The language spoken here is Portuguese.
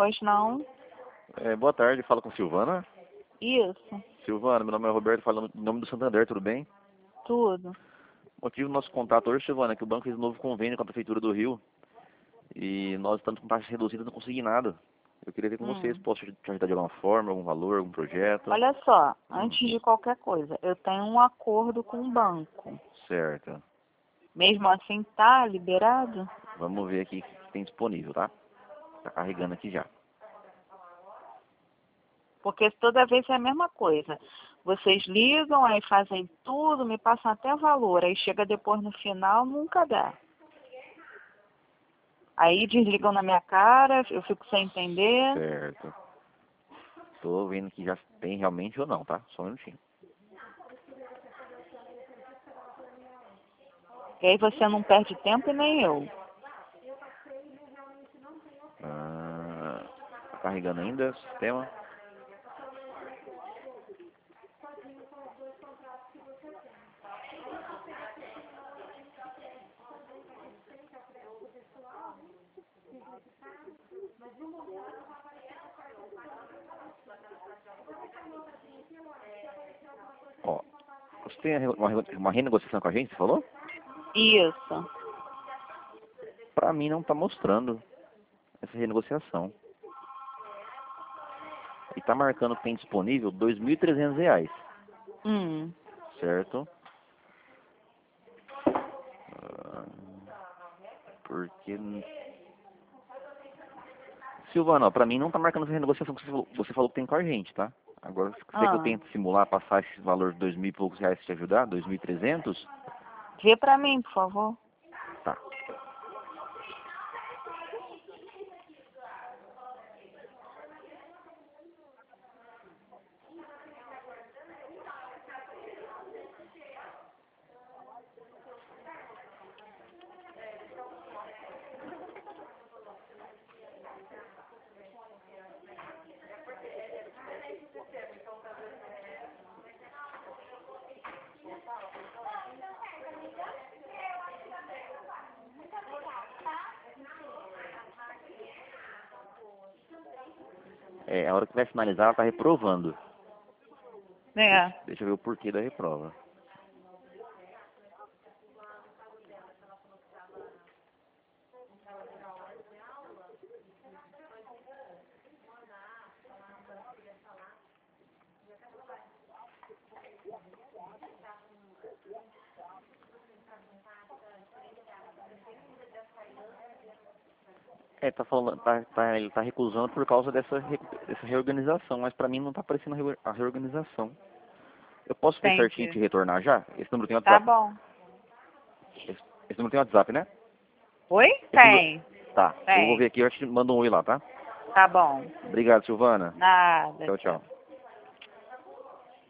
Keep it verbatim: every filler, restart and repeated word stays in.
Pois não? É, boa tarde, fala com Silvana. Isso, Silvana, meu nome é Roberto, falando em nome do Santander, tudo bem? tudo. O motivo do nosso contato hoje, Silvana, é que o banco fez um novo convênio com a Prefeitura do Rio e nós estamos com taxas reduzidas e não consegui nada. Eu queria ver com vocês, Hum. posso te ajudar de alguma forma, algum valor, algum projeto? Olha só, Hum, antes de qualquer coisa, eu tenho um acordo com o banco. certo. Mesmo assim, tá liberado? Vamos ver aqui o que tem disponível, tá? Tá carregando aqui já. Porque toda vez é a mesma coisa. Vocês ligam, aí fazem tudo, me passam até valor. Aí chega depois no final, nunca dá. Aí desligam na minha cara, eu fico sem entender. Certo. Tô vendo que já tem realmente ou não, tá? Só um minutinho. E aí você não perde tempo e nem eu. Ah, tá carregando ainda o sistema. Ó, você tem uma, uma renegociação com a gente, você falou? Isso. Pra mim não tá mostrando essa renegociação. E tá marcando que tem disponível dois mil e trezentos reais, Hum. certo? Ah, porque... Silvana, ó, pra mim não tá marcando essa renegociação que você falou, você falou que tem com a gente, tá? Agora, se você que eu Ah. tento simular, passar esse valor de dois mil e poucos reais te ajudar, dois mil e trezentos, Vê pra mim, por favor. tá. É, a hora que vai finalizar, ela tá reprovando. É. Deixa, deixa eu ver o porquê da reprova. É, tá falando, tá, tá, ele tá recusando por causa dessa, re- dessa reorganização, mas pra mim não tá aparecendo a reu- a reorganização. Eu posso ver certinho e Entendi. te retornar já? Esse número tem Tá WhatsApp. bom. Esse, esse número tem WhatsApp, né? Oi? Esse número... Tem. Tá, eu vou ver Tem. aqui, eu te mando um oi lá, tá? Tá bom. Obrigado, Silvana. Nada, Tchau, tchau. tchau.